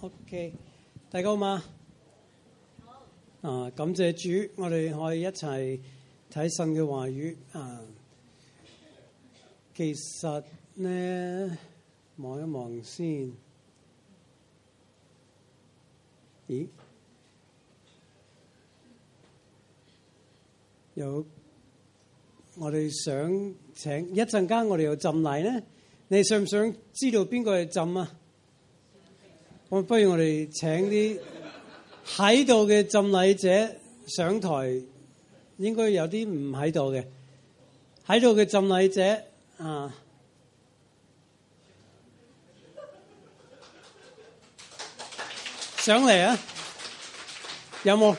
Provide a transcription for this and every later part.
OK， 大家好嗎？感謝主，我哋可以一齊睇神嘅話語。其實呢，望一望先。咦？有我哋想請一陣間，我哋有浸禮呢。你想唔想知道邊個係浸啊？不如我哋請啲喺度嘅浸禮者上台，應該有啲唔喺度嘅，喺度嘅浸禮者上嚟啊！有冇？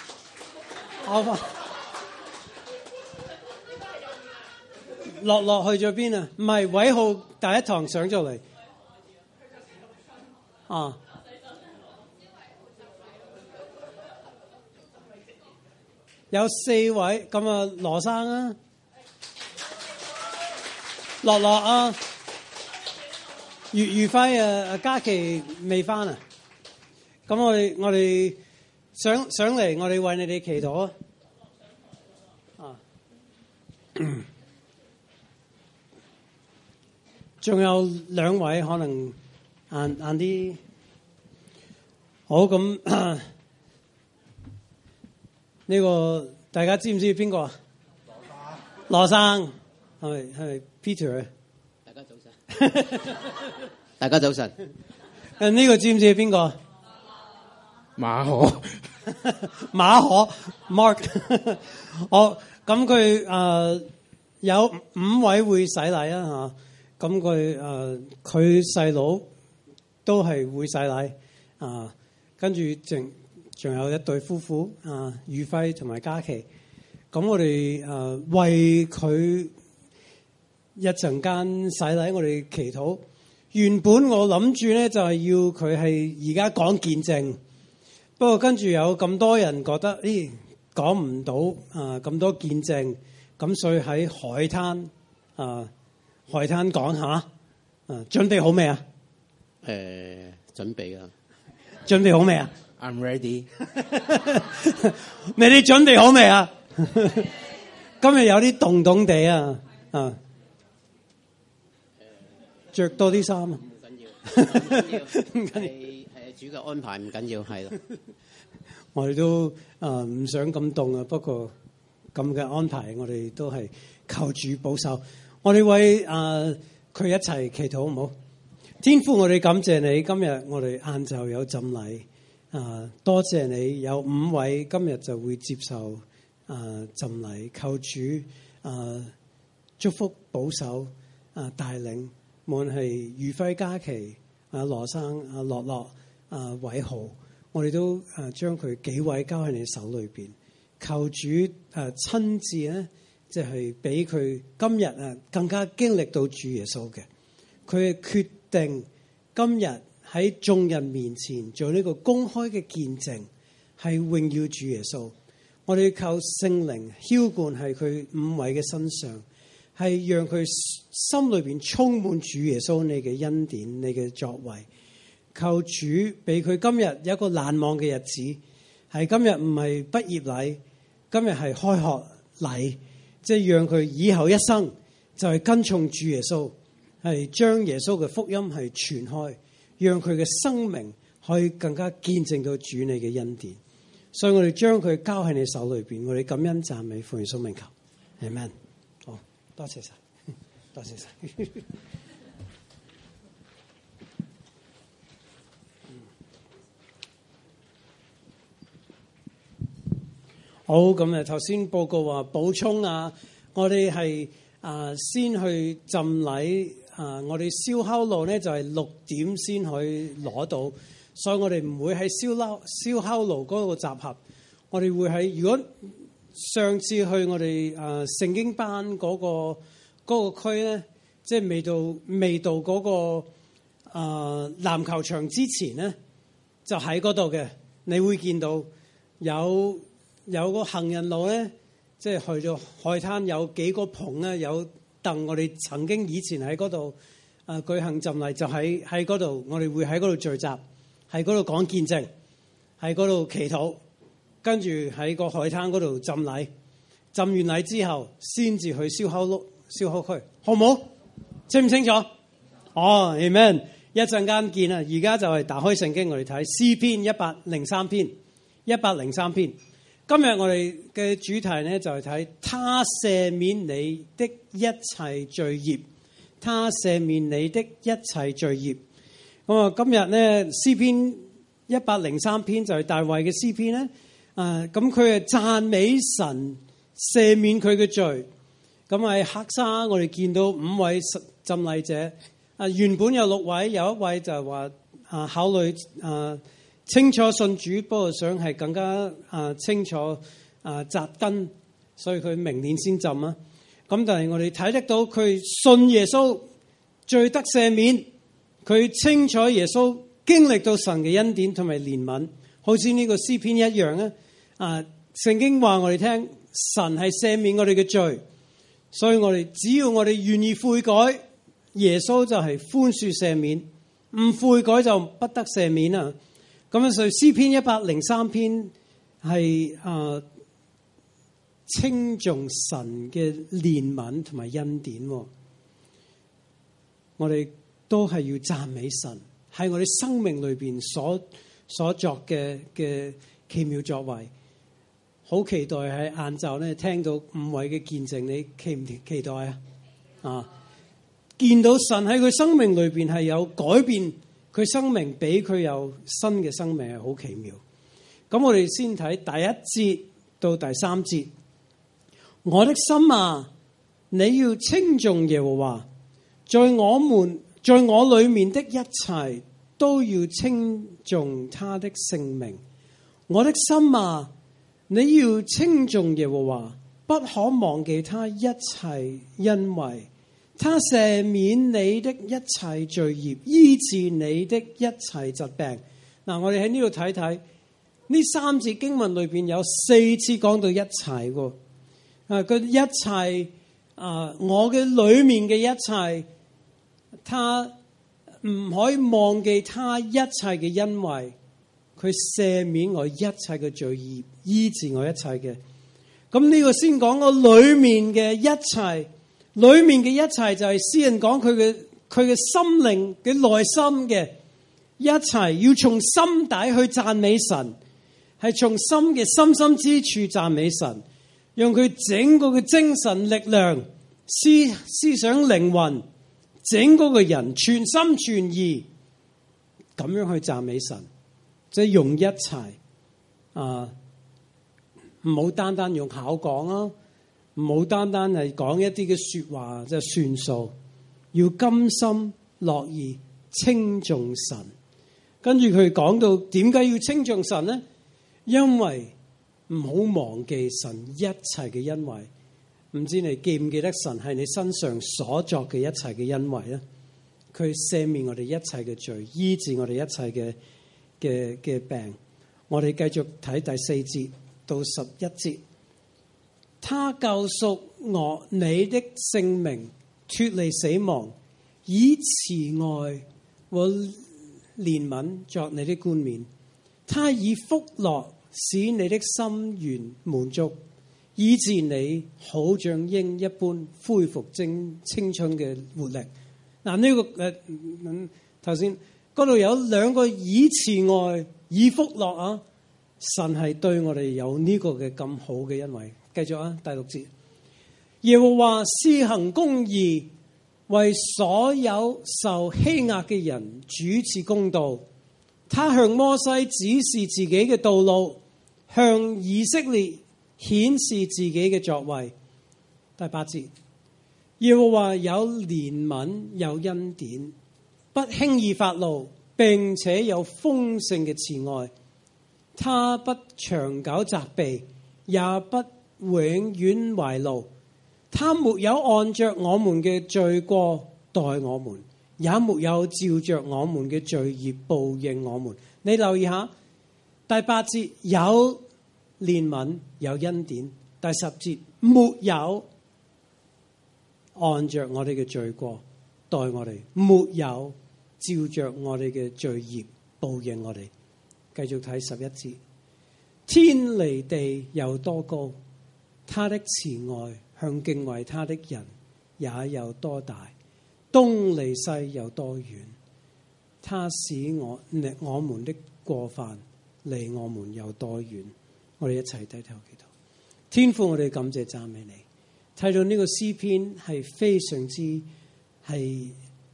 落去咗邊啊？唔係，偉浩第一堂上咗嚟有4位，咁啊羅生啊，樂啊，余輝啊，嘉琪未返啊？咁我哋上嚟，我哋為你哋祈禱啊！仲有2位可能晏啲，好咁呢個大家知唔知邊個啊？羅生係咪 Peter？ 大家早晨，大家早晨。 呢個知唔知係邊個？ 馬可 Mark 咁佢有5位會洗禮啊嚇，咁佢細佬都係會洗禮跟住仲有一對夫婦宇輝同埋嘉琪，咁我哋為佢一陣間洗禮，我哋祈禱。原本我諗住咧就係要佢係而家講見證。不過跟住有咁多人覺得，講唔到咁多見證，咁所以喺海灘講下。準備好未啊？ 準備啊！ 準備好未啊 ？I'm ready 。 你哋準備好未啊？今日有啲凍地啊！着多啲衫啊！ 唔緊要，係主嘅安排，唔緊要，係啦。 我哋都唔想咁凍啊，不過咁嘅安排，我哋都係求主保守。我哋為佢一齊祈禱，好唔好？天父，我哋感謝你，今日我哋晏晝有浸禮，多謝你有5位今日就會接受浸禮，求主祝福保守帶領，無論係余輝嘉琪、羅生、樂偉豪，我哋都將佢幾位交喺你手裏邊，求主親自咧，即係俾佢今日更加經歷到主耶穌嘅，佢係決定今日喺眾人面前做呢個公開嘅見證，係榮耀主耶穌。我哋靠聖靈澆灌喺佢5位嘅身上，係讓佢心裏邊充滿主耶穌你嘅恩典、你嘅作為。求主俾佢今日有一個難忘嘅日子，係今日唔係畢業禮，今日係開學禮，即係讓佢以後一生就係跟從主耶穌，係將耶穌嘅福音係傳開，讓佢嘅生命可以更加見證到主你嘅恩典。所以我哋將佢交喺你手裏邊，我哋感恩讚美奉耶穌名求，Amen。好，多謝晒，多謝晒。好，咁頭先報告話補充我哋係先去浸禮我哋燒烤爐咧就係6點先可以攞到，所以我哋唔會喺燒烤爐嗰個集合，我哋會喺，如果上次去我哋聖經班嗰個區咧，即係未到嗰個籃球場之前咧，就喺嗰度嘅，你會見到有個行人路咧，即係去到海灘有幾個棚咧，有凳，我哋曾經以前喺嗰度舉行浸禮，就喺嗰度，我哋會喺嗰度聚集。 喺嗰度講見證，喺嗰度祈禱，跟住喺個海灘嗰度浸禮，浸完禮之後先至去燒烤區，好唔好？清唔清楚？哦 ，Amen！ 一陣間見啊！而家就係打開聖經，我哋睇詩篇103篇，103篇。今日我哋嘅主題呢，就係睇他赦免你的一切罪孽，他赦免你的一切罪孽。咁啊，今日呢詩篇103篇就係大衛嘅詩篇咧。咁佢係讚美神赦免佢嘅罪。咁喺黑沙，我哋見到5位浸禮者。原本有6位，有一位就係話考慮清楚信主，不過想係更加清楚扎根，所以佢明年先浸啊。咁但係我哋睇得到佢信耶穌罪得赦免，佢清楚耶穌經歷到神嘅恩典同埋憐憫，好似呢個詩篇一樣啊。聖經話我哋聽，神係赦免我哋嘅罪，所以我哋只要我哋願意悔改，耶穌就係寬恕赦免，唔悔改就不得赦免啊。咁所以詩篇103篇係稱頌神嘅憐憫同埋恩典。我哋都係要讚美神，喺我哋生命裏邊所作嘅奇妙作為。好期待喺晏晝咧聽到5位嘅見證，你期唔期待啊？見到神喺佢生命裏邊係有改變，佢生命俾佢有新嘅生命係好奇妙。咁我哋先睇第1節到第3節。我的心啊，你要稱頌耶和華，在我裏面的一切都要稱頌他的聖名。我的心啊，你要稱頌耶和華，不可忘記他一切恩惠。他赦免你的一切罪孽，醫治你的一切疾病。嗱，我哋喺呢度睇睇，呢3節經文裏邊有4次講到一切喎。佢一切我嘅裏面嘅一切，他唔可以忘記他一切嘅恩惠，佢赦免我一切嘅罪孽，醫治我一切嘅。咁呢個先講我裏面嘅一切。裏面嘅一切就係詩人講佢嘅心靈嘅內心嘅一切，要從心底去讚美神，係從心嘅深深之處讚美神，讓佢整個嘅精神力量、思想靈魂，整個嘅人全心全意咁樣去讚美神，即係用一切唔好單單用口講啊。唔好單單係講一啲嘅說話就算數，要甘心樂意稱頌神。跟住佢講到點解要稱頌神呢？因為唔好忘記神一切嘅恩惠。唔知你記唔記得神喺你身上所作嘅一切嘅恩惠呢？佢赦免我哋一切嘅罪，醫治我哋一切嘅病。我哋繼續睇第4節到11節。他救贖我你的性命，脫離死亡，以慈愛和憐憫作你的冠冕。他以福樂使你的心願滿足，以致你好像鷹一般恢復青春嘅活力。嗱，呢個頭先嗰度有2個以慈愛以福樂啊，神係對我哋有呢個嘅咁好嘅恩惠。繼續啊，第6節，耶和華施行公義，為所有受欺壓嘅人主持公道。他向摩西指示自己嘅道路，向以色列顯示自己嘅作為。第8節，耶和華有憐憫有恩典，不輕易發怒，並且有豐盛嘅慈愛。他不長久責備，也不永遠懷怒。他沒有按着我們嘅罪過待我們，也沒有照着我們嘅罪孽報應我們。你留意下第8節，有憐憫有恩典。第10節，沒有按着我哋嘅罪過待我哋，沒有照着我哋嘅罪孽報應我哋。繼續睇11節，天離地有多高，他的慈愛向敬畏他的人也有多大。東離西有多遠，他使我們的過犯離我們有多遠。我哋一齊低頭祈禱。天父，我哋感謝讚美你，睇到呢個詩篇係非常之係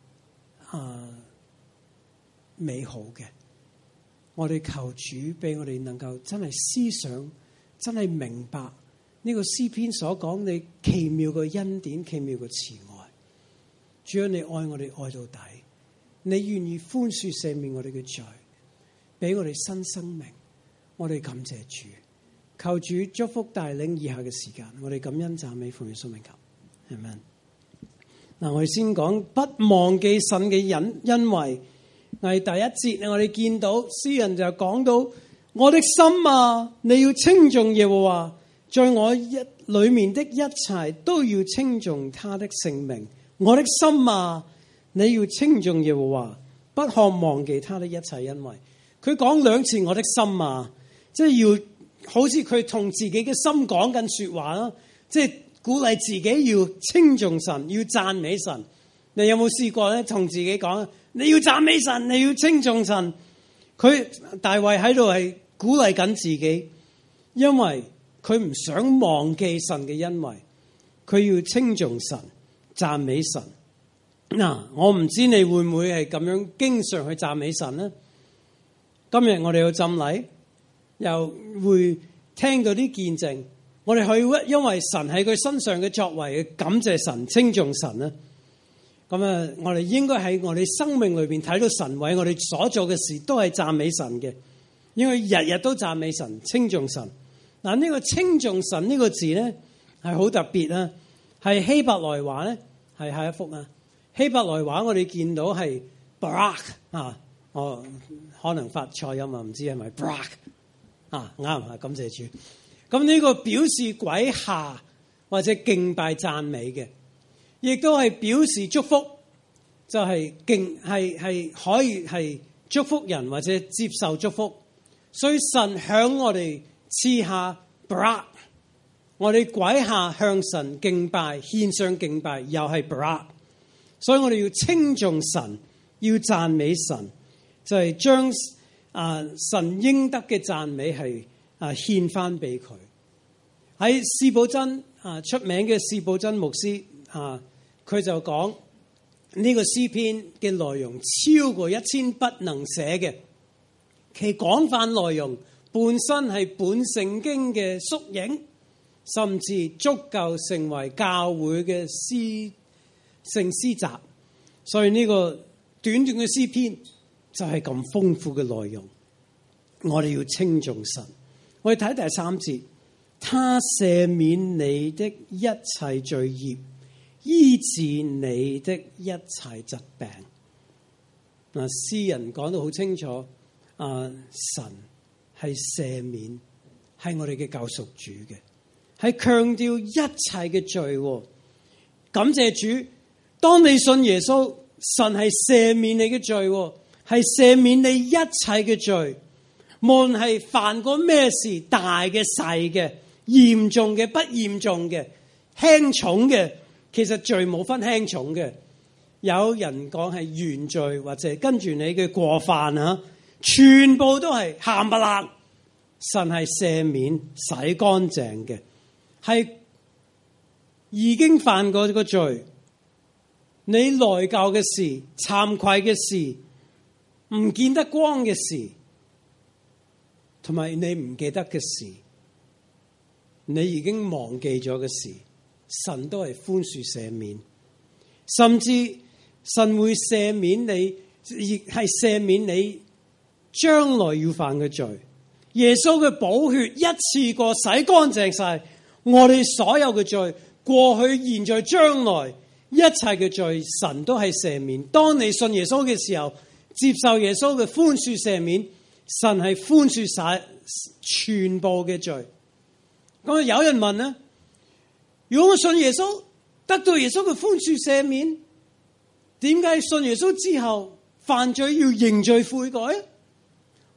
美好嘅。我哋求主俾我哋能夠真係思想，真係明白呢個詩篇所講你奇妙嘅恩典、奇妙嘅慈愛。主啊，你愛我哋愛到底，你願意寬恕赦免我哋嘅罪，俾我哋新生命。我哋感謝主，求主祝福帶領以下嘅時間。我哋感恩讚美奉耶穌名求，係咪？嗱，我哋先講不忘記神嘅恩惠。係第一節，我哋見到詩人就講到：我的心啊，你要稱頌耶和華，在我裏面的一切都要稱頌他的聖名。我的心啊，你要稱頌耶和華，不可忘記他的一切恩惠。佢講兩次我的心啊，即係要好似佢同自己嘅心講緊說話啦，即係鼓勵自己要稱頌神，要讚美神。你有冇試過咧？同自己講，你要讚美神，你要稱頌神。佢大衛喺度係鼓勵緊自己，因為佢唔想忘記神嘅恩惠，佢要稱頌神、讚美神。嗱，我唔知你會唔會係咁樣經常去讚美神呢？今日我哋要浸禮，又會聽到啲見證，我哋去因為神喺佢身上嘅作為，感謝神、稱頌神呢。咁啊，我哋應該喺我哋生命裏邊睇到神為我哋所做嘅事都係讚美神嘅，因為日日都讚美神、稱頌神。嗱，呢個稱頌神呢個字咧係好特別啊，係希伯來話咧，係下一幅啊。希伯來話我哋見到係 barak 啊，我可能發錯音啊，唔知係咪 barak 啊，啱啊，感謝主。咁呢個表示跪下或者敬拜讚美嘅。亦都係表示祝福，就係係可以係祝福人或者接受祝福。所以神向我哋賜下 barak， 我哋跪下向神敬拜，獻上敬拜，又係 barak。所以我哋要稱頌神，要讚美神，就係將神應得嘅讚美係獻翻俾佢。喺司布真出名嘅司布真牧師佢就講呢個詩篇嘅內容超過1000筆能寫嘅，其廣泛內容本身係本聖經嘅縮影，甚至足夠成為教會嘅聖詩集。所以呢個短短嘅詩篇就係咁豐富嘅內容。我哋要稱頌神。我哋睇第3節，他赦免你的一切罪孽，醫治你的一切疾病。嗱，詩人講得好清楚，神係赦免，係我哋嘅救贖主嘅，係強調一切嘅罪。感謝主，當你信耶穌，神係赦免你嘅罪，係赦免你一切嘅罪，無論係犯過咩事，大嘅、細嘅、嚴重嘅、不嚴重嘅、輕重嘅。其實罪冇分輕重嘅，有人講係原罪或者跟住你嘅過犯全部都係冚唪唥。神係赦免、洗乾淨嘅，係已經犯過個罪，你內疚嘅事、慚愧嘅事、唔見得光嘅事，同埋你唔記得嘅事，你已經忘記咗嘅事。神都係寬恕赦免，甚至神會赦免你，亦係赦免你將來要犯嘅罪。耶穌嘅寶血一次過洗乾淨晒我哋所有嘅罪，過去、現在、將來一切嘅罪，神都係赦免。當你信耶穌嘅時候，接受耶穌嘅寬恕赦免，神係寬恕晒全部嘅罪。咁有人問呢，如果我信耶穌，得到耶穌嘅寬恕赦免，點解信耶穌之後犯罪要認罪悔改？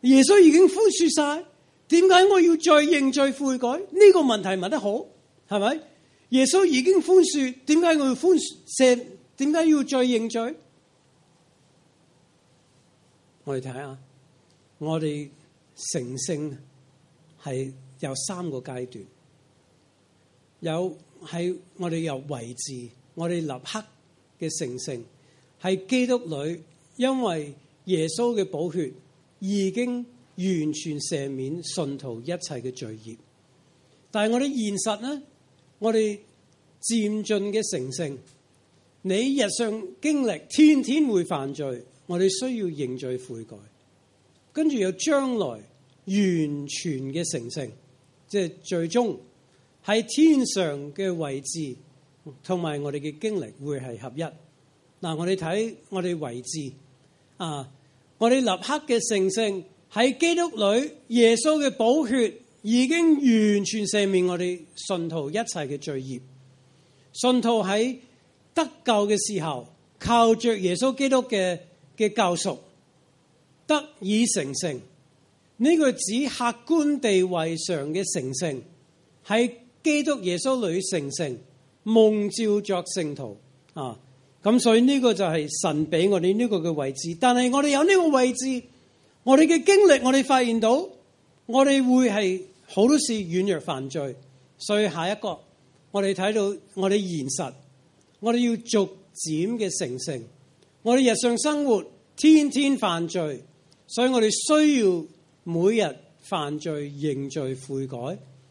耶穌已經寬恕晒，點解我要再認罪悔改？呢個問題問得好，係咪？耶穌已經寬恕，點解我要寬赦？點解要再認罪？我哋睇下，我哋成聖係有3個階段，有係我哋由為治，我哋立刻嘅成聖，係基督裏，因為耶穌嘅寶血已經完全赦免信徒一切嘅罪孽。但係我哋現實呢，我哋漸進嘅成聖，你日常經歷天天會犯罪，我哋需要認罪悔改，跟住有將來完全嘅成聖，即係最終喺天上嘅位置同埋我哋嘅經歷會係合一。嗱，我哋睇我哋為治我哋立刻嘅成聖喺基督裏，耶穌嘅寶血已經完全赦免我哋信徒一切嘅罪孽。信徒喺得救嘅時候，靠着耶穌基督嘅救贖得以成聖。呢個指客觀地位上嘅成聖，喺基督耶穌裏成聖，蒙召作聖徒咁所以呢個就係神俾我哋呢個嘅位置。但係我哋有呢個位置，我哋嘅經歷，我哋發現到我哋會係好多時軟弱犯罪。所以下一個我哋睇到我哋現實，我哋要逐漸嘅成聖。我哋日常生活天天犯罪，所以我哋需要每日犯罪認罪悔改。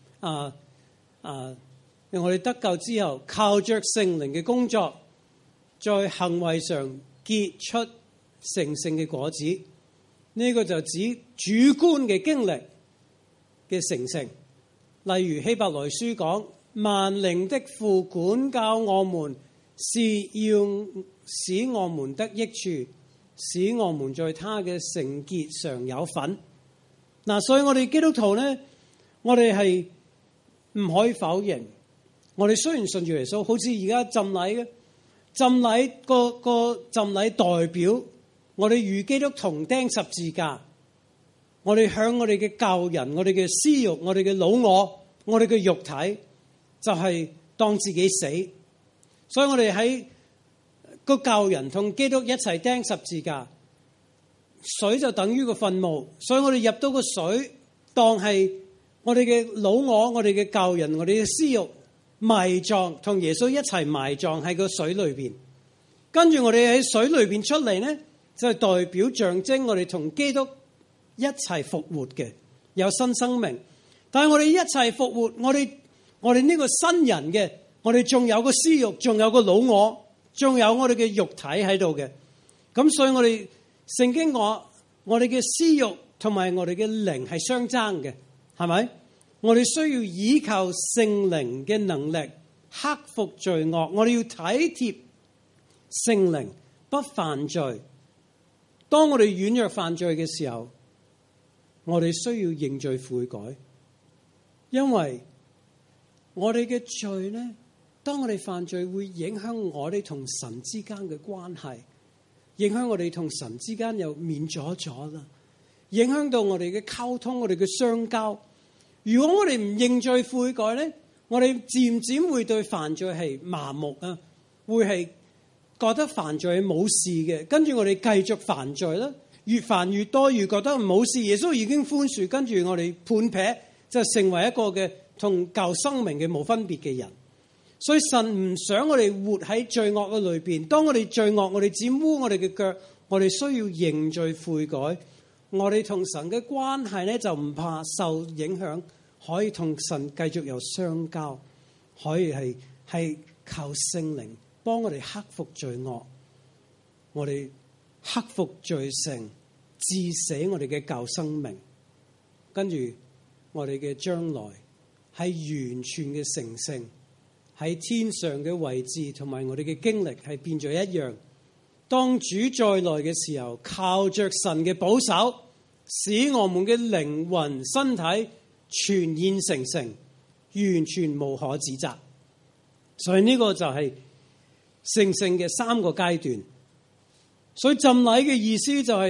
我哋得救之後，靠着聖靈嘅工作，在行為上結出成聖嘅果子。呢個就指主觀嘅經歷嘅成聖。例如希伯來書講，萬靈的父管教我們，是要使我們得益處，使我們在他嘅聖潔上有份。所以我哋基督徒呢，我哋係唔可以否認，我哋雖然信住耶穌，好似而家浸禮嘅浸禮個浸禮代表我哋與基督同釘十字架，我哋向我哋嘅舊人、我哋嘅私欲、我哋嘅老我、我哋嘅肉體，就係當自己死。所以我哋喺個舊人同基督一齊釘十字架，水就等於個墳墓。所以我哋入到個水，當係我哋嘅老我、我哋嘅舊人、我哋嘅私欲埋葬，同耶穌一齊埋葬喺個水裏邊。跟住我哋喺水裏邊出嚟呢，就係代表象徵我哋同基督一齊復活嘅，有新生命。但係我哋一齊復活，我哋呢個新人嘅，我哋仲有個私欲，仲有個老我，仲有我哋嘅肉體喺度嘅。咁所以我哋聖經話，我哋嘅私欲同埋我哋嘅靈係相爭嘅，係咪？我哋需要依靠聖靈嘅能力克服罪惡，我哋要體貼聖靈，不犯罪。當我哋軟弱犯罪嘅時候，我哋需要認罪悔改，因為我哋嘅罪呢，當我哋犯罪會影響我哋同神之間嘅關係，影響我哋同神之間又面阻阻啦，影響到我哋嘅溝通，我哋嘅相交。如果我哋唔認罪悔改呢，我哋漸漸會對犯罪係麻木啊，會係覺得犯罪係冇事嘅，跟住我哋繼續犯罪啦，越犯越多，越覺得冇事。耶穌已經寬恕，跟住我哋判劈，就成為一個嘅同舊生命嘅冇分別嘅人。所以神唔想我哋活喺罪惡嘅裏邊。當我哋罪惡，我哋沾污我哋嘅腳，我哋需要認罪悔改。我哋同神嘅關係咧，就唔怕受影響，可以同神繼續有相交，可以係靠聖靈幫我哋克服罪惡，我哋克服罪性，致死我哋嘅舊生命，跟住我哋嘅將來係完全嘅成聖，喺天上嘅位置同埋我哋嘅經歷係變咗一樣。當主再來嘅時候，靠着神嘅保守，使我們嘅靈魂身體全然成聖，完全無可指責。所以呢個就係成聖嘅3個階段。所以浸禮嘅意思就係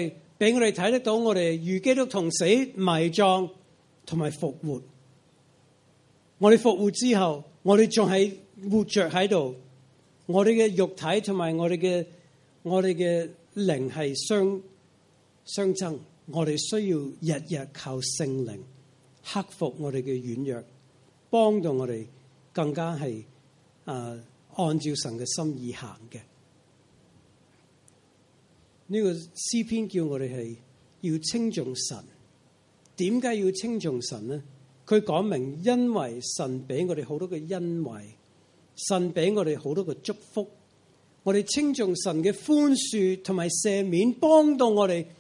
俾我哋睇得到我哋與基督同死、埋葬同埋復活。我哋復活之後，我哋仲係活着喺度。我哋嘅肉體同埋我哋嘅靈係相爭。我哋需要日日靠聖靈克服我哋嘅軟弱，幫到我哋更加係按照神嘅心意行嘅。呢個詩篇叫我哋係要稱頌神。點解要稱頌神呢？佢講明因為神俾我哋好多嘅恩惠，神俾我哋好多嘅祝福。我哋稱頌神嘅寬恕同埋赦免，幫到我哋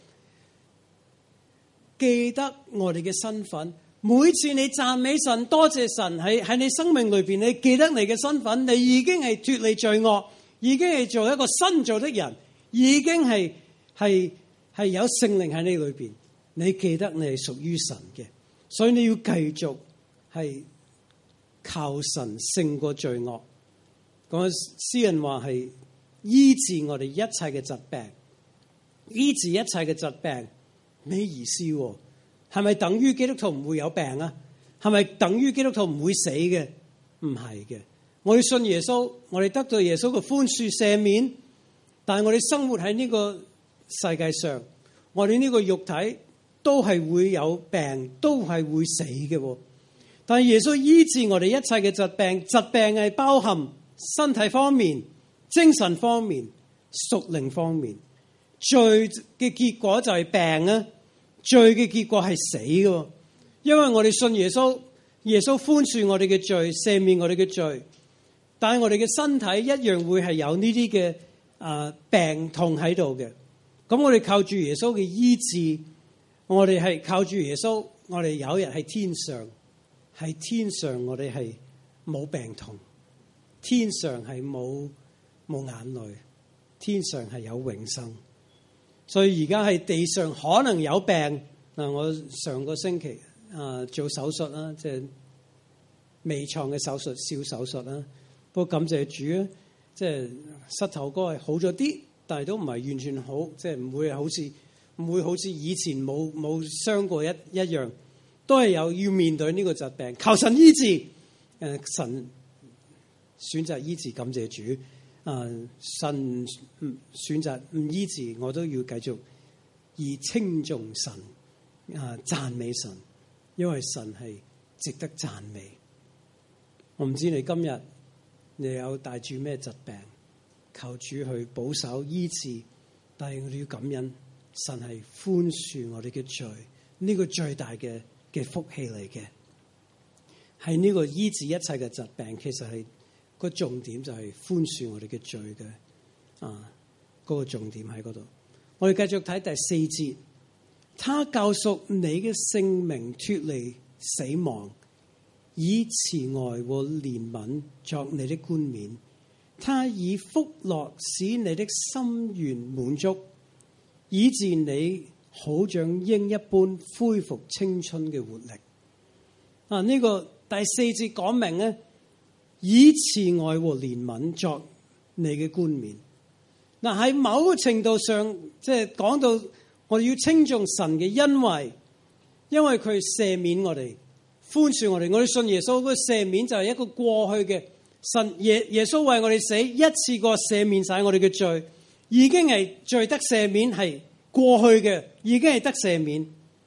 記得我哋嘅身份。每次你讚美神、多謝神，喺你生命裏邊，你記得你嘅身份，你已經係脫離罪惡，已經係做一個新造的人，已經係有聖靈喺你裏邊。你記得你係屬於神嘅，所以你要繼續係靠神勝過罪惡。嗰詩人話係醫治我哋一切嘅疾病，醫治一切嘅疾病，咩意思？係咪等於基督徒唔會有病啊？係咪等於基督徒唔會死嘅？唔係嘅。我哋信耶穌，我哋得到耶穌嘅寬恕赦免，但係我哋生活喺呢個世界上，我哋呢個肉體都係會有病，都係會死嘅。但係耶穌醫治我哋一切嘅疾病，疾病係包含身體方面、精神方面、屬靈方面。罪嘅結果就係病啊！罪嘅結果係死嘅，因為我哋信耶穌，耶穌寬恕我哋嘅罪，赦免我哋嘅罪，但係我哋嘅身體一樣會係有呢啲嘅病痛喺度嘅。咁我哋靠住耶穌嘅醫治，我哋係靠住耶穌，我哋有一日喺天上，喺天上我哋係冇病痛，天上係冇眼淚，天上係有永生。所以而家喺地上可能有病嗱，我上個星期做手術啦，即係微創嘅手術，小手術啦。不過感謝主啊，即係膝頭哥係好咗啲，但係都唔係完全好，即係唔會好似以前冇傷過一樣，都係有要面對呢個疾病，求神醫治。神選擇醫治，感謝主。神選擇唔醫治，我都要繼續以稱頌神，讚美神，因為神係值得讚美。我唔知你今日你有帶住咩疾病，求主去保守醫治，但係我哋要感恩，神係寬恕我哋嘅罪，呢個最大嘅福氣嚟嘅，係呢個醫治一切嘅疾病，其實係。個重點就係寬恕我哋嘅罪嘅，嗰個重點喺嗰度。我哋繼續睇第4節，他救贖你嘅性命脫離死亡，以慈愛和憐憫作你的冠冕。他以福樂使你的心願滿足，以致你好像鷹一般恢復青春嘅活力。呢個第4節講明咧。以慈愛和憐憫作你嘅冠冕。嗱，喺某個程度上，即係講到我哋要稱頌神嘅恩惠，因為佢赦免我哋、寬恕我哋。我哋信耶穌，嗰個赦免就係一個過去嘅神耶穌為我哋死，一次過赦免晒我哋嘅罪，已經係罪得赦免，係過去嘅，已經係得赦免。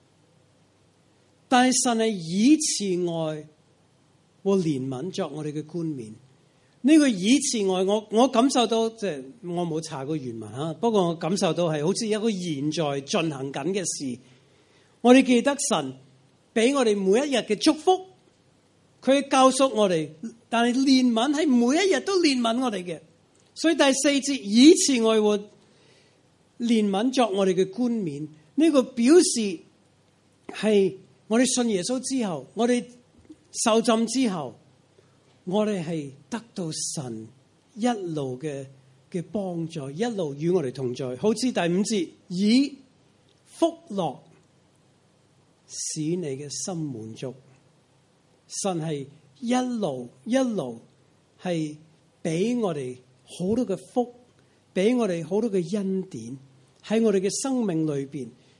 但係神係以慈愛和憐憫作我哋嘅冠冕，呢個以慈愛，我感受到，即係我冇查過原文啊，不過我感受到係好似一個現在進行緊嘅事。我哋記得神俾我哋每一日嘅祝福，佢救贖我哋，但係憐憫係每一日都憐憫我哋嘅。所以第4節以慈愛和憐憫作我哋嘅冠冕，呢個表示係我哋信耶穌之後，我哋受浸之後，我哋係得到神一路嘅幫助，一路與我哋同在。好似第5節，以福樂使你嘅心滿足。神係一路係俾我哋好多嘅福，俾我哋好多嘅恩典喺我哋嘅生命裏邊，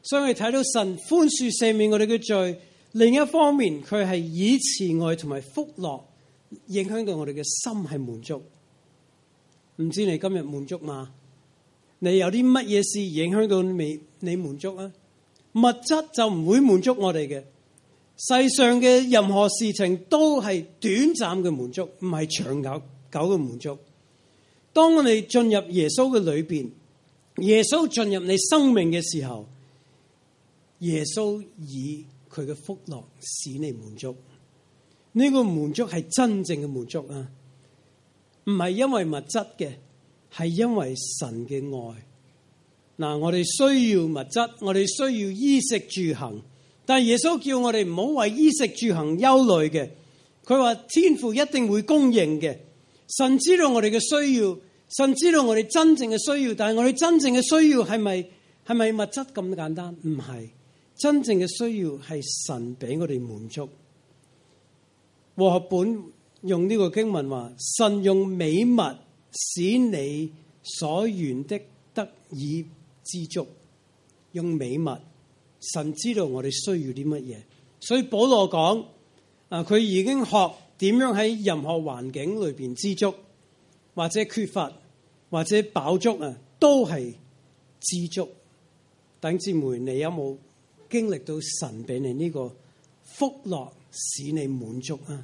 所以我哋睇到神寬恕赦免我哋嘅罪，另一方面佢係以慈愛同埋福樂影響到我哋嘅心係滿足。唔知你今日滿足嗎？你有啲乜嘢事影響到你滿足啊？物質就唔會滿足我哋嘅，世上嘅任何事情都係短暫嘅滿足，唔係長久嘅滿足。當我哋進入耶穌嘅裏邊，耶穌進入你生命嘅時候，耶穌以佢嘅福樂使你滿足。呢個滿足係真正嘅滿足啊，唔係因為物質嘅，係因為神嘅愛。嗱，我哋需要物質，我哋需要衣食住行，但係耶穌叫我哋唔好為衣食住行憂慮嘅。佢話天父一定會供應嘅。神知道我哋嘅需要，神知道我哋真正嘅需要，但係我哋真正嘅需要係咪物質咁簡單？唔係，真正嘅需要係神俾我哋滿足。和合本用呢個經文話：神用美物使你所願的得以知足。用美物，神知道我哋需要啲乜嘢，所以保羅講佢已經學點樣喺任何環境裏邊知足，或者缺乏，或者飽足都係知足。弟兄姊妹，你有冇經歷到神俾你呢個福樂使你滿足啊？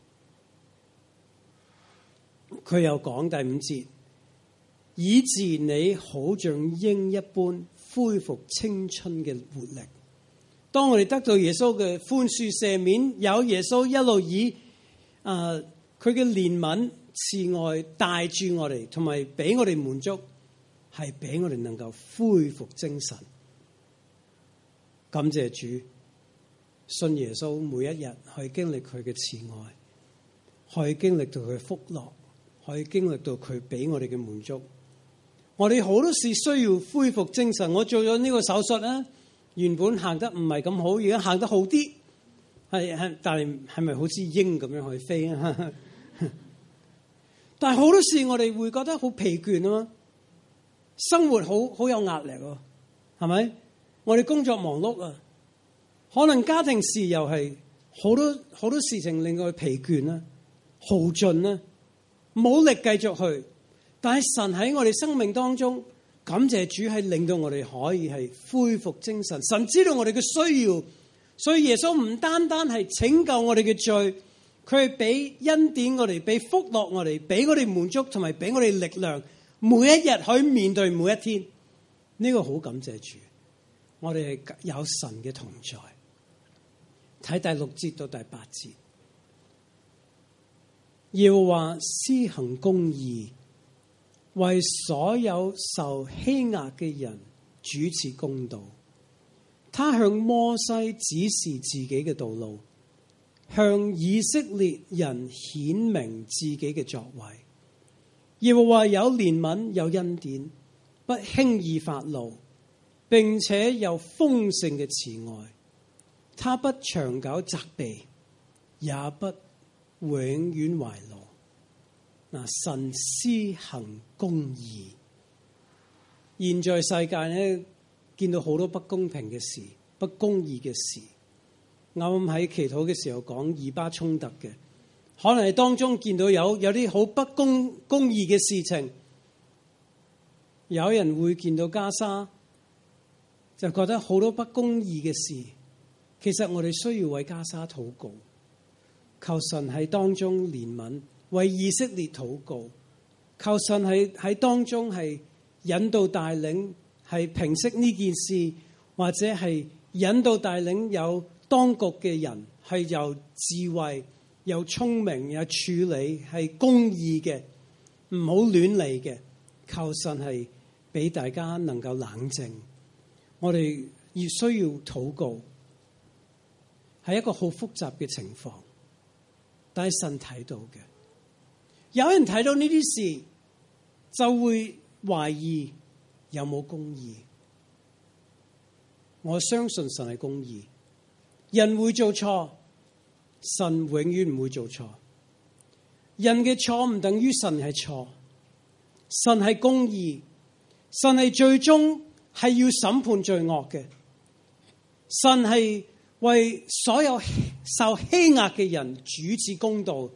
佢又講第5節，以致你好像鷹一般恢復青春嘅活力。當我哋得到耶穌嘅寬恕赦免，有耶穌一路以佢嘅憐憫慈愛帶住我哋，同埋俾我哋滿足，係俾我哋能夠恢復精神。感謝主，信耶穌每一日可以經歷佢嘅慈愛，可以經歷到佢嘅福樂，可以經歷到佢俾我哋嘅滿足。我哋好多事需要恢復精神。我做咗呢個手術原本行得唔係咁好，而家行得好啲，但係咪好似鷹咁樣去飛啊？但係好多事我哋會覺得好疲倦啊嘛，生活好有壓力喎，係咪？我哋工作忙碌啊，可能家庭事又係好多事情令我哋疲倦啦、耗盡啦，冇力繼續去。但係神喺我哋生命當中，感謝主係令到我哋可以係恢復精神。神知道我哋嘅需要，所以耶穌唔單單係拯救我哋嘅罪，佢係俾恩典我哋，俾福樂我哋，俾我哋滿足，同埋俾我哋力量，每一日可以面對每一天。呢個好感謝主，我哋係有神嘅同在。睇第6節到第8節，耶和華施行公義，為所有受欺壓嘅人主持公道。他向摩西指示自己嘅道路，向以色列人顯明自己嘅作為。耶和華有憐憫，有恩典，不輕易發怒，並且有豐盛嘅慈愛。他不長久責備，也不永遠懷怒。神施行公義。現在世界呢，見到好多不公平嘅事、不公義嘅事。啱啱喺祈禱嘅時候講以巴衝突嘅，可能係當中見到有啲好不公義嘅事情。有人會見到加沙，就覺得好多不公義嘅事。其實我哋需要為加沙禱告，求神喺當中憐憫，為以色列禱告，求神喺當中係引導帶領，係平息呢件事，或者係引導帶領有當局嘅人係有智慧、有聰明、有處理，係公義嘅，唔好亂嚟嘅。求神係俾大家能夠冷靜。我哋要需要禱告。係一個好複雜嘅情況，但係神睇到嘅。有人睇到呢啲事，就會懷疑有冇公義。我相信神係公義，人會做錯，神永遠唔會做錯。人嘅錯唔等於神係錯，神係公義，神係最終係要審判罪惡嘅。 神係為所有受欺壓嘅人主持公道。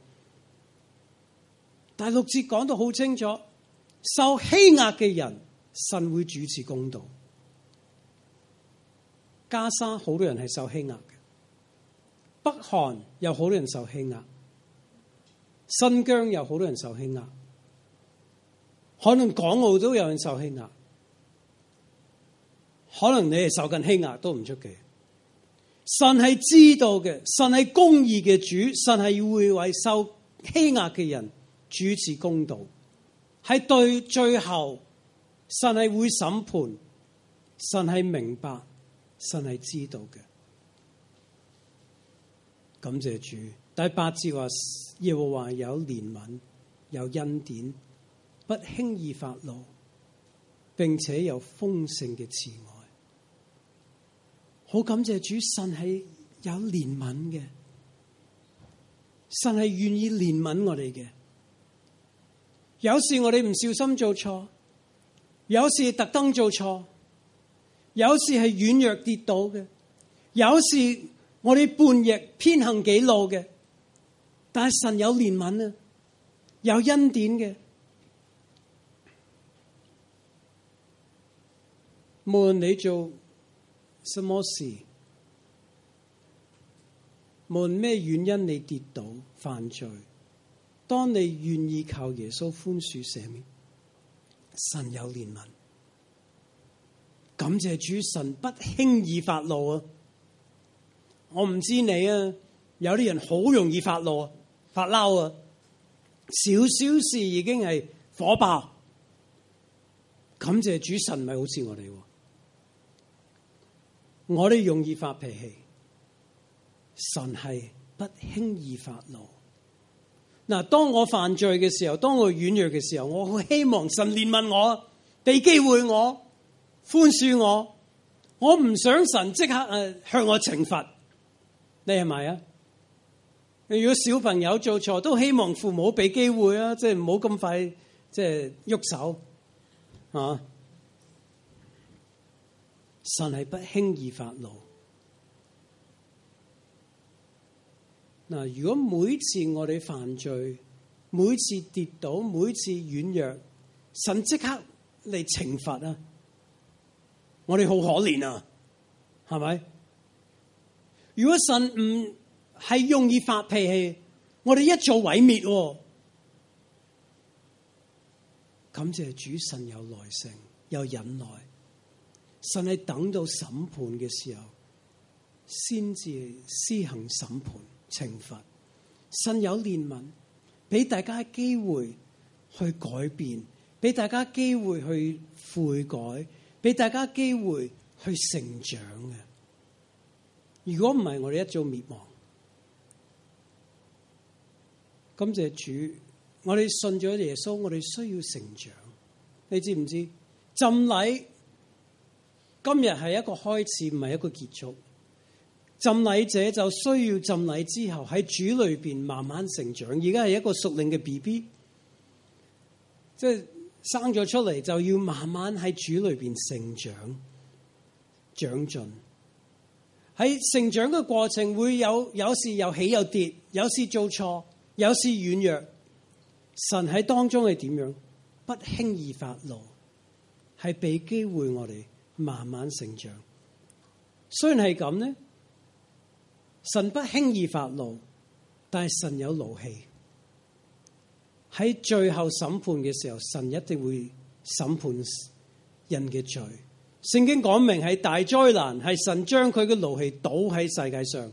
第6節講到好清楚，受欺壓嘅人，神會主持公道。加沙好多人係受欺壓嘅，北韓有好多人受欺壓，新疆有好多人受欺壓，可能港澳都有人受欺壓，可能你係受緊欺壓都唔出奇。神係知道嘅，神係公義嘅主，神係會為受欺壓嘅人主持公道。係對，最後神係會審判，神係明白，神係知道嘅。感謝主。第8節話，耶和華有憐憫，有恩典，不輕易發怒，並且有豐盛嘅慈愛。好感謝主，神係有憐憫嘅，神係願意憐憫我哋嘅。有時我哋唔小心做錯，有時特登做錯，有時係軟弱跌倒嘅，有時我哋叛逆偏行己路嘅，但係神有憐憫啊，有恩典嘅。無論你做什麼事，無論咩原因你跌倒犯罪，當你願意靠耶穌寬恕赦免，神有憐憫。感謝主，神不輕易發怒啊！我唔知你啊，有啲人好容易發怒啊，發嬲啊，少少事已經係火爆。感謝主，神唔係好似我哋，我哋容易發脾氣，神係不輕易發怒。嗱，當我犯罪嘅時候，當我軟弱嘅時候，我好希望神憐憫我，俾機會我，寬恕我。我唔想神即刻向我懲罰。你係咪啊？如果小朋友做錯，都希望父母俾機會啊，即係唔好咁快即係喐手啊。神係不輕易發怒。嗱，如果每次我哋犯罪，每次跌倒，每次軟弱，神即刻嚟懲罰啊！我哋好可憐啊，係咪？如果神唔係容易發脾氣，我哋一早毀滅。感謝主，神有耐性，有忍耐。神係等到審判嘅時候，先至施行審判懲罰。神有憐憫，俾大家機會去改變，俾大家機會去悔改，俾大家機會去成長嘅。如果唔係，我哋一早滅亡。感謝主，我哋信咗耶穌，我哋需要成長。你知唔知？浸禮今日係一個開始，唔係一個結束。浸禮者就需要浸禮之後喺主裏邊慢慢成長。而家係一個屬靈嘅 BB， 即係生咗出嚟就要慢慢喺主裏邊成長長進。喺成長嘅過程會有時有起有跌，有時做錯，有時軟弱。神喺當中係點樣？不輕易發怒，係俾機會我哋慢慢成長。雖然係咁呢，神不輕易發怒，但係神有怒氣。喺最後審判嘅時候，神一定會審判人嘅罪。聖經講明係大災難，係神將佢嘅怒氣倒喺世界上。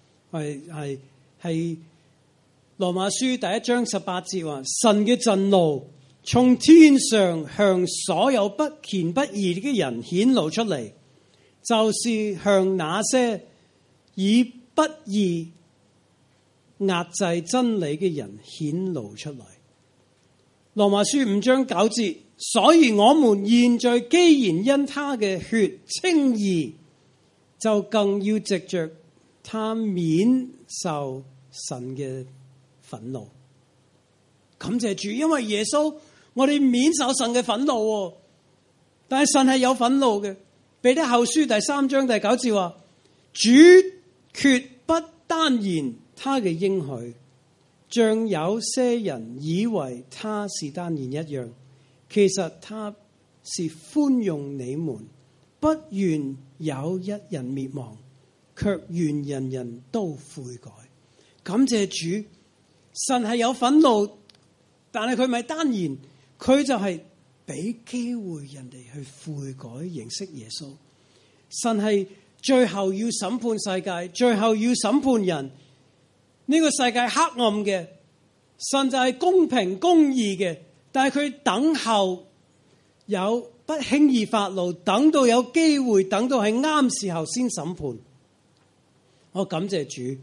係羅馬書第1章18節話，神嘅震怒從天上向所有不虔不義嘅人顯露出嚟，就是向那些以不義壓制真理嘅人顯露出來。羅馬書5章9節，所以我們現在既然因他嘅血稱義，就更要藉着他免受神嘅憤怒。感謝主，因為耶穌我哋免受神嘅憤怒，但係神係有憤怒嘅。彼得後書第3章第9節話， 主決不單言他嘅應許，像有些人以為他是單言一樣，其實他是寬容你們，不願有一人滅亡，卻願人人都悔改。感謝主，神係有憤怒，但係佢唔係單言，佢就係俾機會人哋去悔改，認識耶穌。神係最後要審判世界，最後要審判人。呢個世界黑暗嘅，神就係公平公義嘅，但係佢等候有不輕易發怒，等到有機會，等到係啱時候先審判。我感謝主，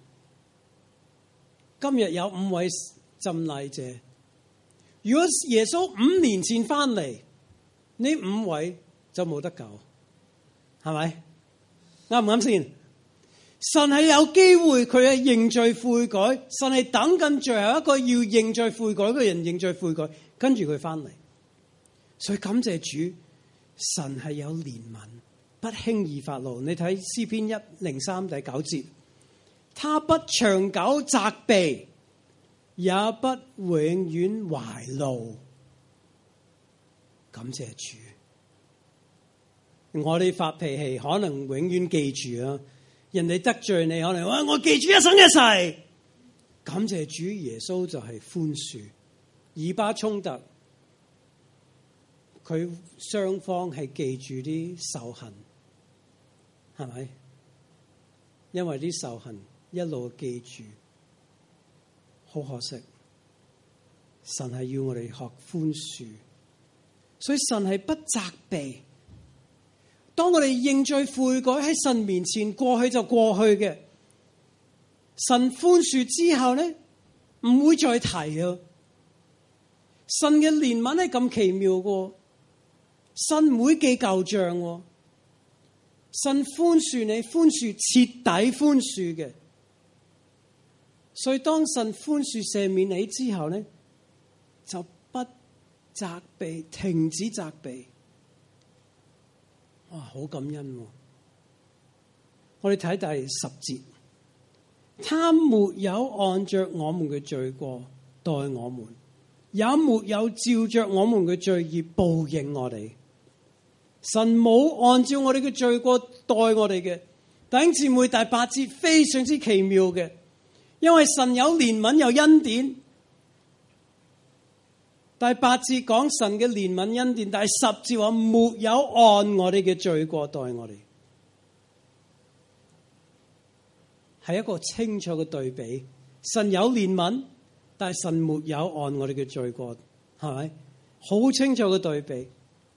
今日有5位浸禮者。如果耶穌5年前翻嚟，呢5位就冇得救，係咪？啱唔啱先？神係有機會，佢係認罪悔改，神係等緊最後一個要認罪悔改嘅人認罪悔改，跟住佢翻嚟。所以感謝主，神係有憐憫，不輕易發怒。你睇詩篇103第9節，他不長久責備，也不永遠懷怒。感謝主。我哋發脾氣可能永遠記住啊，人哋得罪你可能話我記住一生一世。感謝主，耶穌就係寬恕。以巴衝突，佢雙方係記住啲仇恨，係咪？因為啲仇恨一路記住，好可惜。神係要我哋學寬恕，所以神係不責備。當我哋認罪悔改喺神面前，過去就過去嘅。神寬恕之後咧，唔會再提啊。神嘅憐憫係咁奇妙嘅，神唔會記舊賬。神寬恕你，寬恕徹底寬恕嘅。所以當神寬恕赦免你之後咧，就不責備，停止責備。哇，好感恩喎！我哋睇第10節，他沒有按着我們嘅罪過待我們，也沒有照着我們嘅罪孽報應我哋。神冇按照我哋嘅罪過待我哋嘅。弟兄姊妹，第8節非常之奇妙嘅，因為神有憐憫有恩典。第8節講神嘅憐憫恩典，第10節話沒有按我哋嘅罪過待我哋，係一個清楚嘅對比。神有憐憫，但係神沒有按我哋嘅罪過，係咪？好清楚嘅對比。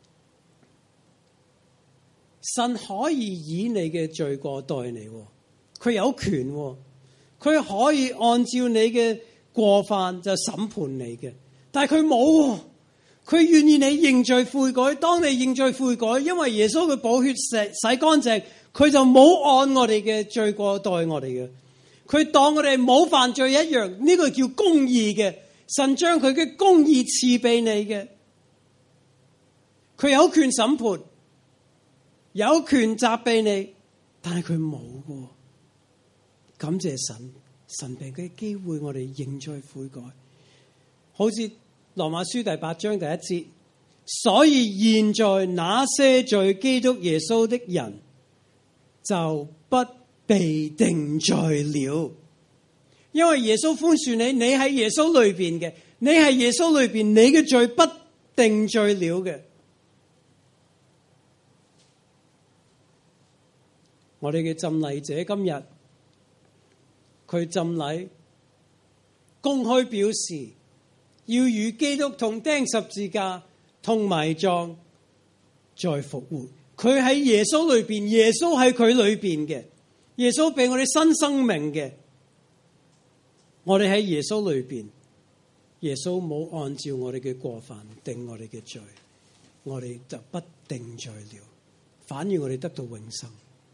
神可以以你嘅罪過待你，佢有權，佢可以按照你嘅過犯就審判你嘅。但係佢冇，佢願意你認罪悔改。當你認罪悔改，因為耶穌嘅寶血洗乾淨，佢就冇按我哋嘅罪過待我哋嘅。佢當我哋冇犯罪一樣，呢個叫公義嘅。神將佢嘅公義賜俾你嘅，佢有權審判，有權責備你，但係佢冇嘅。感謝神，神俾佢機會我哋認罪悔改。好似羅馬書第8章第1節，所以現在那些在基督耶穌的人就不被定罪了，因為耶穌寬恕你，你喺耶穌裏邊嘅，你係耶穌裏邊，你嘅罪不定罪了嘅。我哋嘅浸禮者今日佢浸禮公開表示，要與基督同釘十字架，同埋葬，再復活。佢喺耶穌裏邊，耶穌喺佢裏邊嘅，耶穌俾我哋新生命嘅。我哋喺耶穌裏邊，耶穌冇按照我哋嘅過犯定我哋嘅罪，我哋就不定罪了，反而我哋得到永生。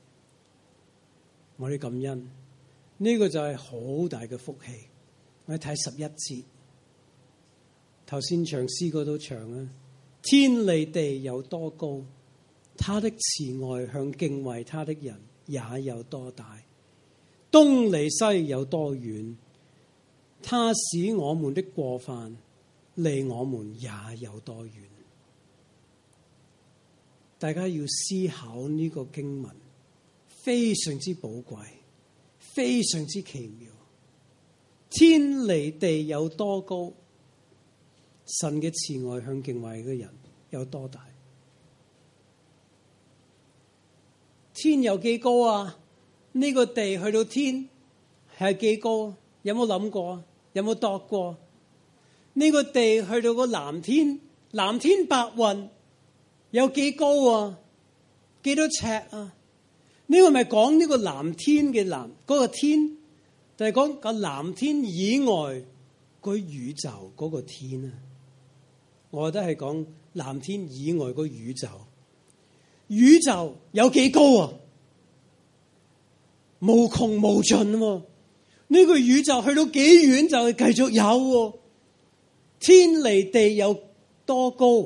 我哋感恩，呢個就係好大嘅福氣。我哋睇11節。頭先唱詩歌都唱啊，天離地有多高，他的慈愛向敬畏他的人也有多大，東離西有多遠。他使我們的過犯離我們也有多遠。大家要思考呢個經文，非常之寶貴，非常之奇妙。天離地有多高，神嘅慈愛向敬畏嘅人有多大？天有幾高啊？呢個地去到天係幾高？有冇諗過啊？有冇度過？呢個地去到個藍天，藍天白雲有幾高啊？幾多尺啊？呢個咪講呢個藍天嘅藍嗰個天，就係講個藍天以外個宇宙嗰個天啊？我覺得係講藍天以外個宇宙。宇宙有幾高啊？無窮無盡喎。呢個宇宙去到幾遠就繼續有喎。天離地有多高？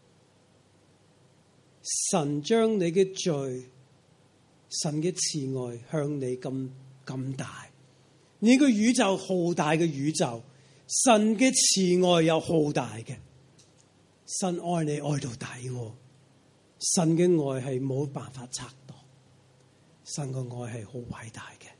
神將你嘅罪，神嘅慈愛向你咁大。呢個宇宙浩大嘅宇宙，神嘅慈愛又浩大嘅。神愛你愛到底喎。神嘅愛係冇辦法測度，神嘅愛係好偉大嘅，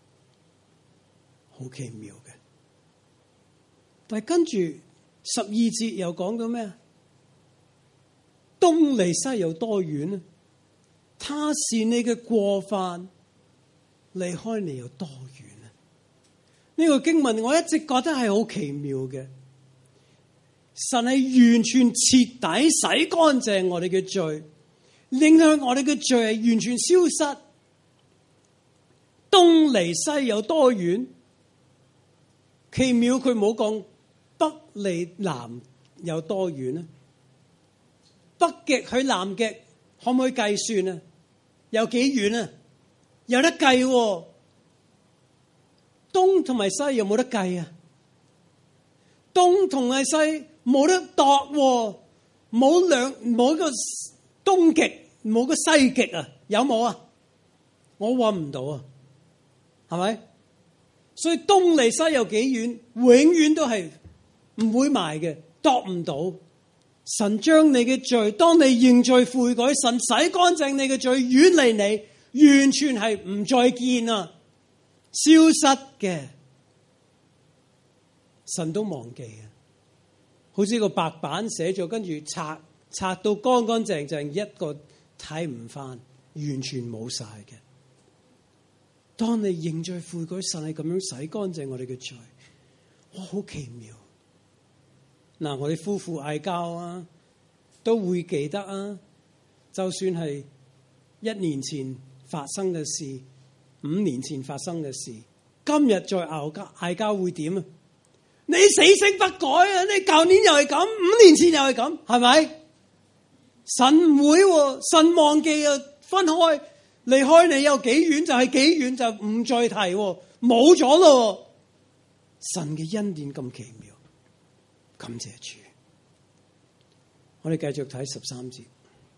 好奇妙嘅。但係跟住12節又講到咩啊？東離西有多遠啊？他是你嘅過犯，離開你有多遠啊？呢個經文我一直覺得係好奇妙嘅。神係完全徹底洗乾淨我哋嘅罪，令到我哋嘅罪係完全消失。東離西有多遠？奇妙，佢冇講北離南有多遠啊？北極去南極可唔可以計算啊？有幾遠啊？有得計喎。東同埋西有冇得計啊？東同埋西冇得度喎，冇個東極，冇個西極啊？有冇啊？我搵唔到啊，係咪？所以東離西有幾遠，永遠都係唔會埋嘅，度唔到。神將你嘅罪，當你認罪悔改，神洗乾淨你嘅罪，遠離你，完全係唔再見啊，消失嘅。神都忘記啊，好似個白板寫咗，跟住拆到乾乾淨淨，一個睇唔翻，完全冇晒嘅。當你認罪悔改，神係咁樣洗乾淨我哋嘅罪，哇，好奇妙！嗱，我哋夫婦嗌交啊，都會記得啊。就算係1年前發生嘅事，5年前發生嘅事，今日再嗌交會點啊？你死性不改啊！你舊年又係咁，5年前又係咁，係咪？神唔會喎，神忘記啊，分開離開你有幾遠就係幾遠，就唔再提喎，冇咗咯。神嘅恩典咁奇妙，感謝主。我哋繼續睇13節，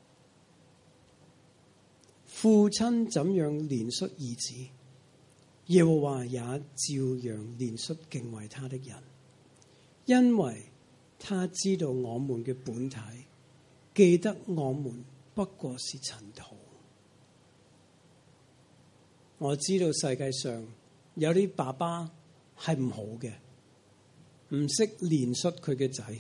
父親怎樣憐恤兒子，耶和華也照樣憐恤敬畏他的人，因為他知道我們嘅本體，記得我們不過是塵土。我知道世界上有啲爸爸係唔好嘅，唔識憐恤佢嘅仔，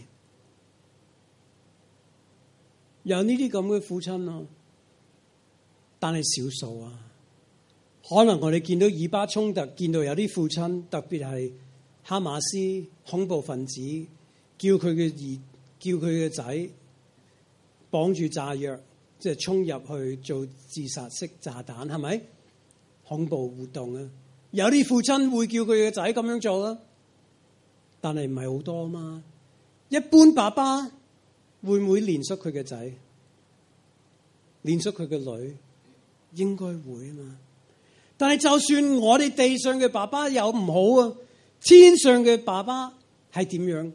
有呢啲咁嘅父親咯，但係少數啊。可能我哋見到以巴衝突，見到有啲父親，特別係哈馬斯恐怖分子，叫佢嘅仔綁住炸藥，即係衝入去做自殺式炸彈，係咪？恐怖活動啊！有啲父親會叫佢嘅仔咁樣做啦，但係唔係好多嘛。一般爸爸會唔會憐恤佢嘅仔，憐恤佢嘅女？應該會啊嘛。但係就算我哋地上嘅爸爸有唔好啊，天上嘅爸爸係點樣？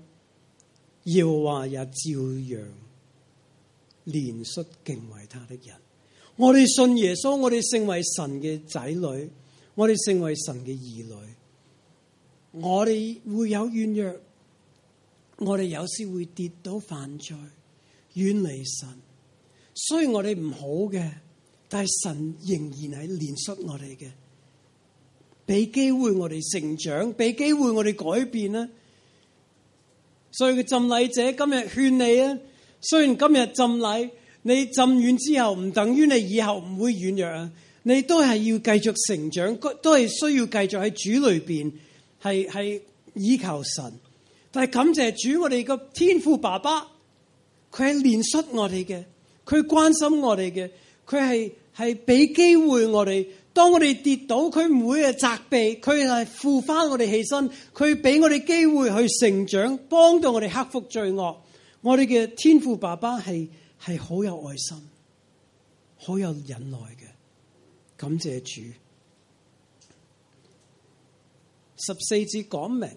耶和華也照樣憐恤敬畏他的人。 我哋信耶穌，我哋成為神嘅仔女，我哋成為神嘅兒女。我哋會有軟弱，我哋有時會跌倒犯罪，遠離神。雖然我哋唔好嘅，但係神仍然係憐恤我哋嘅，俾機會我哋成長，俾機會我哋改變啦。所以個浸禮者今日勸你啊，雖然今日浸禮，你浸完之後唔等於你以後唔會軟弱啊，你都係要繼續成長，都係需要繼續喺主裏邊係依靠神。但係感謝主，我哋個天父爸爸，佢係憐恤我哋嘅，佢關心我哋嘅，佢係俾機會我哋。當我哋跌倒，佢唔會責備，佢係扶翻我哋起身，佢俾我哋機會去成長，幫到我哋克服罪惡。我哋嘅天父爸爸係好有愛心，好有忍耐嘅。感謝主。14節講明，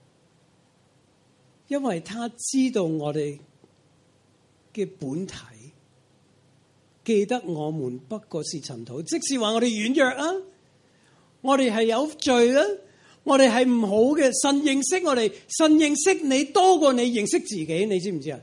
因為他知道我哋嘅本體，記得我們不過是塵土，即是話我哋軟弱啊，我哋係有罪啊，我哋係唔好嘅。神認識我哋，神認識你多過你認識自己，你知唔知啊？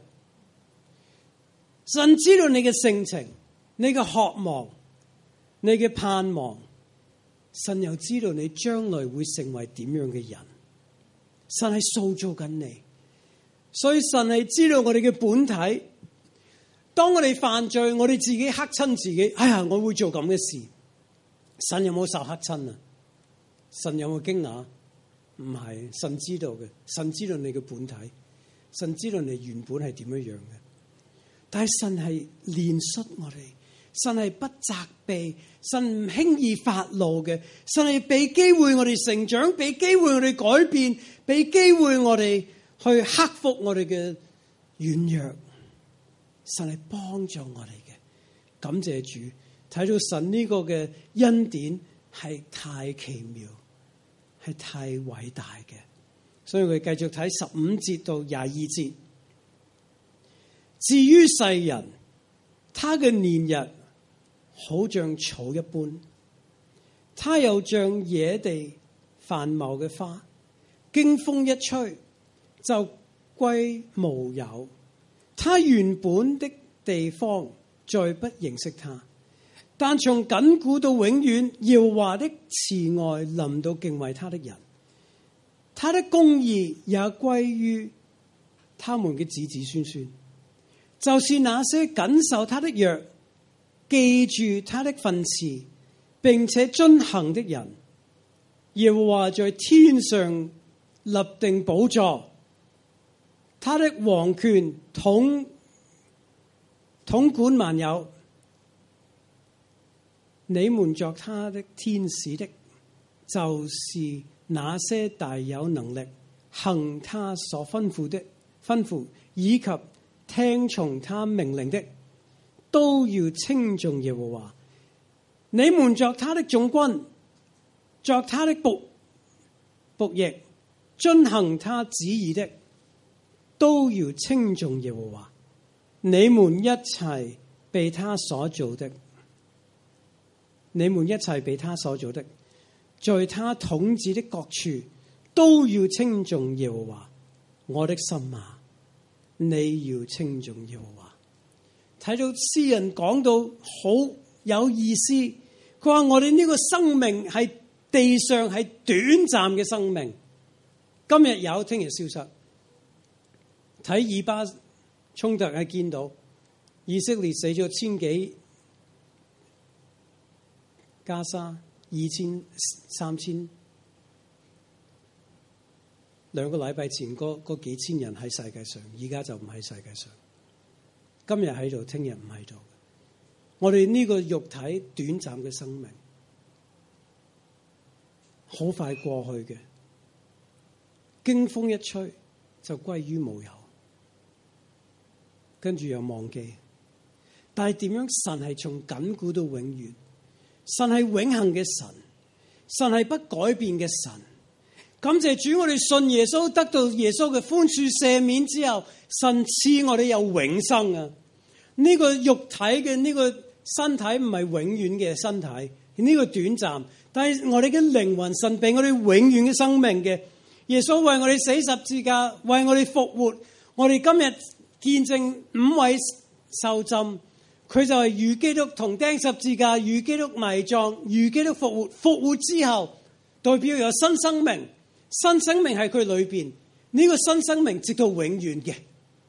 神知道你嘅性情，你嘅渴望，你嘅盼望，神又知道你將來會成為點樣嘅人。神係塑造緊你，所以神係知道我哋嘅本體。當我哋犯罪，我哋自己嚇親自己，哎呀，我會做咁嘅事。神有冇受嚇親啊？神有冇驚訝？唔係，神知道嘅，神知道你嘅本體，神知道你原本係點樣樣嘅。但係神係憐恤我哋，神係不責備，神唔輕易發怒嘅，神係俾機會我哋成長，俾機會我哋改變，俾機會我哋去克服我哋嘅軟弱。神係幫助我哋嘅，感謝主。睇到神呢個嘅恩典係太奇妙，係太偉大嘅。所以我哋繼續睇15節到22節。至於世人，他嘅年日好像草一般，他又像野地繁茂嘅花，經風一吹就歸無有。他原本的地方再不認識他，但從亙古到永遠，耶和華的慈愛臨到敬畏他的人，他的公義也歸於他們嘅子子孫孫。就是那些謹守他的約，記住他的訓詞，並且遵行的人，耶和華在天上立定寶座，他的王權統管萬有。你們作他的天使的，就是那些大有能力行他所吩咐以及聽從他命令的，都要稱頌耶和華。你們作他的眾軍，作他的僕役，遵行他旨意的，都要稱頌耶和華。你們一切被他所造的，你們一切被他所造的，在他統治的各處，都要稱頌耶和華。我的心啊，你要稱頌耶和華。睇到詩人講到好有意思，佢話我哋呢個生命係地上係短暫嘅生命，今日有，聽日消失。睇以巴衝突係見到以色列死咗千幾，加沙2000、3000。2個禮拜前嗰幾千人喺世界上，而家就唔喺世界上。今日喺度，聽日唔喺度。我哋呢個肉體短暫嘅生命，好快過去嘅，經風一吹就歸於無有，跟住又忘記。但係點樣？神係從亙古到永遠，神係永恆嘅神，神係不改變嘅神。感謝主，我哋信耶穌，得到耶穌嘅寬恕赦免之後，神賜我哋有永生啊！呢個肉體嘅呢個身體唔係永遠嘅身體，呢個短暫，但係我哋嘅靈魂，神俾我哋永遠嘅生命嘅。耶穌為我哋死十字架，為我哋復活。我哋今日見證5位受浸，佢就係與基督同釘十字架，與基督埋葬，與基督復活。復活之後，代表有新生命，新生命喺佢裏邊。呢個新生命直到永遠嘅。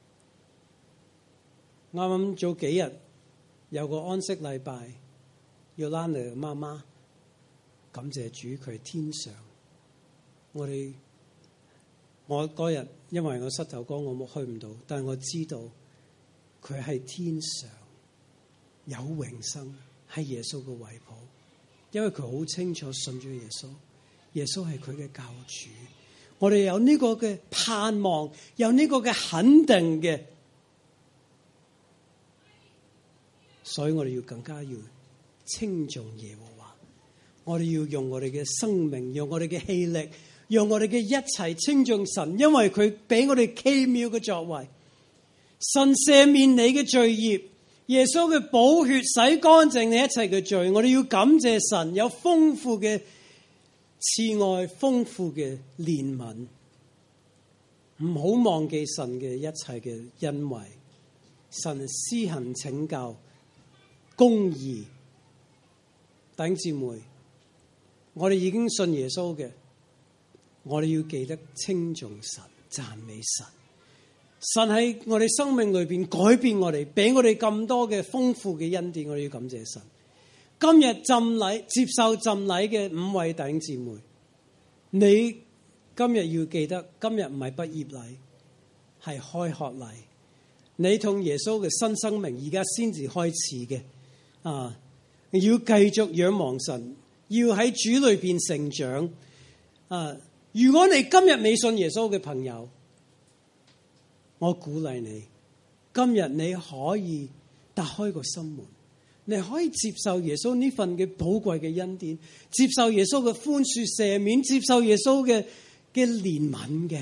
啱啱早幾日有個安息禮拜，要拉嚟媽媽，感謝主佢係天上。我嗰日因為我膝頭哥我冇去唔到，但係我知道佢係天上有永生，係耶穌嘅懷抱，因為佢好清楚信咗耶穌，耶穌係佢嘅救主。我哋有呢個嘅盼望，有呢個嘅肯定嘅，所以我哋要更加要稱頌耶和華。我哋要用我哋嘅生命，用我哋嘅氣力，用我哋嘅一切稱頌神，因為佢俾我哋奇妙嘅作為。神赦免你嘅罪孽，耶穌嘅寶血洗乾淨你一切嘅罪。我哋要感謝神有豐富嘅慈愛，豐富嘅憐憫，唔好忘記神嘅一切嘅恩惠。神施行拯救、公義。弟兄姊妹，我哋已經信耶穌嘅，我哋要記得稱頌神、讚美神。神喺我哋生命裏邊改變我哋，俾我哋咁多嘅豐富嘅恩典，我哋要感謝神。今日浸禮接受浸禮嘅5位弟兄姊妹，你今日要記得，今日唔係畢業禮，係開學禮。你同耶穌嘅新生命而家先至開始嘅，要繼續仰望神，要喺主裏邊成長。如果你今日未信耶穌嘅朋友，我鼓勵你，今日你可以打開個心門，你可以接受耶穌呢份嘅寶貴嘅恩典，接受耶穌嘅寬恕赦免，接受耶穌嘅憐憫嘅，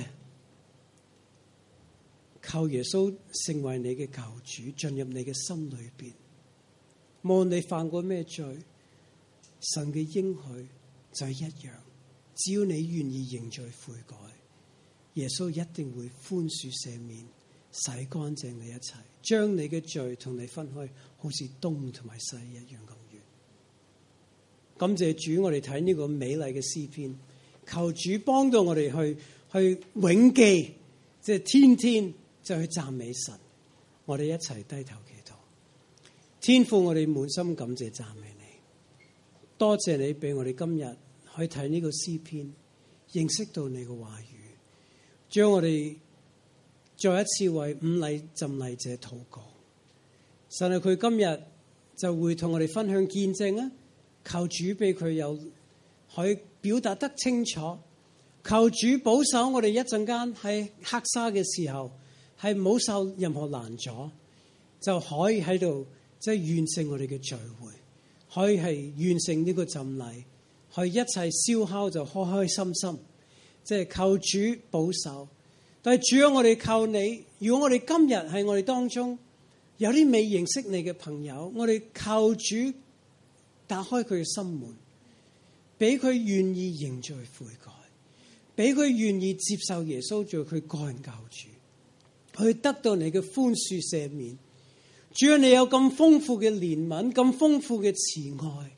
靠耶穌成為你嘅救主，進入你嘅心裏邊。無論你犯過咩罪，神嘅應許就係一樣，只要你願意認罪悔改，耶穌一定會寬恕赦免，洗乾淨你一切，將你嘅罪同你分開，好似東同埋西一樣咁遠。感謝主，我哋睇呢個美麗嘅詩篇，求主幫到我哋去永記，即係天天就去讚美神。我哋一齊低頭祈禱。天父，我哋滿心感謝讚美你，多謝你俾我哋今日去睇呢個詩篇，認識到你嘅話語，將我哋再一次為5禮浸禮者禱告。神啊，佢今日就會同我哋分享見證啊！求主俾佢有可以表達得清楚，求主保守我哋一陣間喺黑沙嘅時候係唔好受任何攔阻，就可以喺度即係完成我哋嘅聚會，可以係完成呢個浸禮，可以一齊燒烤就開開心心，即係求主保守。但係主啊，我哋靠你。如果我哋今日係我哋當中有啲未認識你嘅朋友，我哋靠主打開佢嘅心門，俾佢願意認罪悔改，俾佢願意接受耶穌做佢個人救主，去得到你嘅寬恕赦免。主啊，你有咁豐富嘅憐憫，咁豐富嘅慈愛，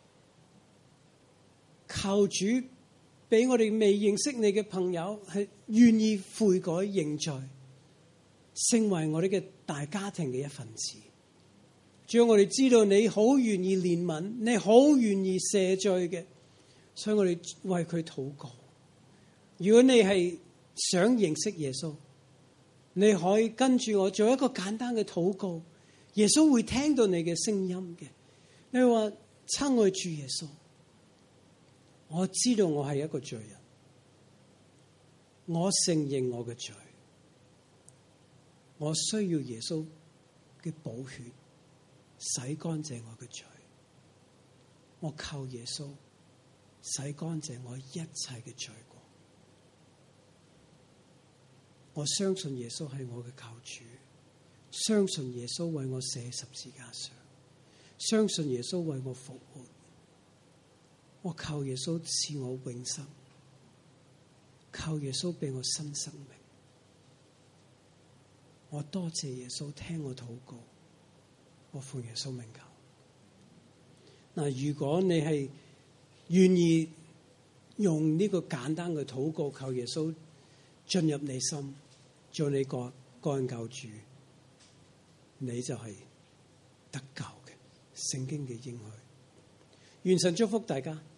求主俾我哋未認識你嘅朋友係願意悔改認罪，成為我哋嘅大家庭嘅一份子。主啊，我哋知道你好願意憐憫，你好願意赦罪嘅，所以我哋為佢禱告。如果你係想認識耶穌，你可以跟住我做一個簡單嘅禱告，耶穌會聽到你嘅聲音嘅。你話親愛主耶穌，我知道我係一個罪人，我承認我嘅罪，我需要耶穌嘅寶血洗乾淨我嘅罪，我靠耶穌洗乾淨我一切嘅罪過。我相信耶穌係我嘅救主，相信耶穌為我捨十字架上， 相信耶穌為我復活，我靠耶穌賜我永生，靠耶穌俾我新生命。我多謝耶穌聽我禱告，我奉耶穌名求。嗱，如果你係願意用呢個簡單嘅禱告，靠耶穌進入你心，做你個人救主，你就係得救嘅。聖經嘅應許，願神祝福大家。